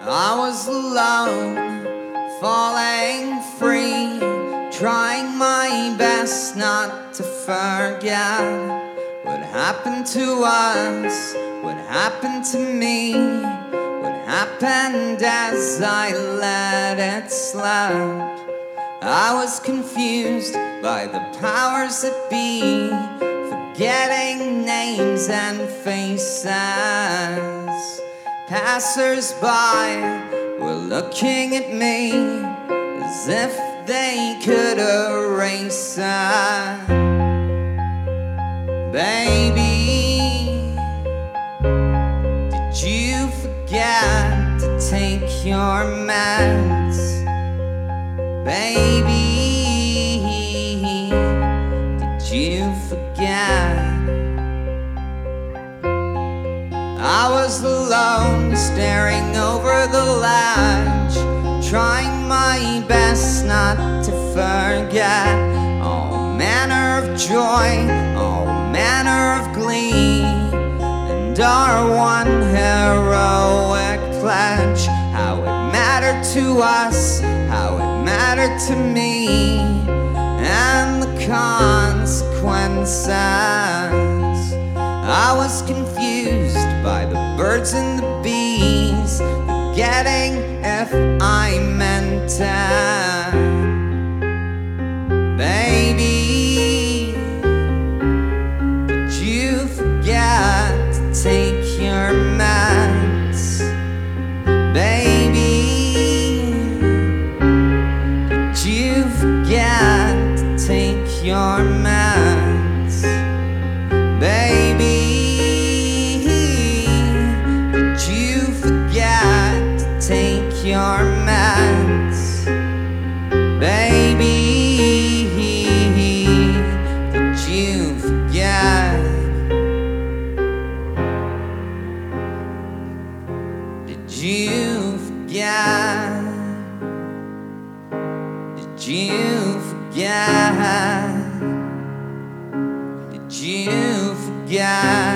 I was alone, falling free, trying my best not to forget what happened to us, what happened to me, what happened as I let it slip. I was confused by the powers that be, forgetting names and faces. Passers-by were looking at me as if they could erase it. Baby, did you forget to take your meds? Baby, did you forget? I was alone, staring over the ledge, trying my best not to forget all manner of joy, all manner of glee, and our one heroic pledge. How it mattered to us, how it mattered to me, and the consequences. I was confused by the birds and the bees, forgetting if I meant it. Baby, did you forget to take your meds? Baby, did you forget to take your meds? Baby, did you forget to take your meds? Baby, did you forget? Did you forget? Did you forget? Did you forget?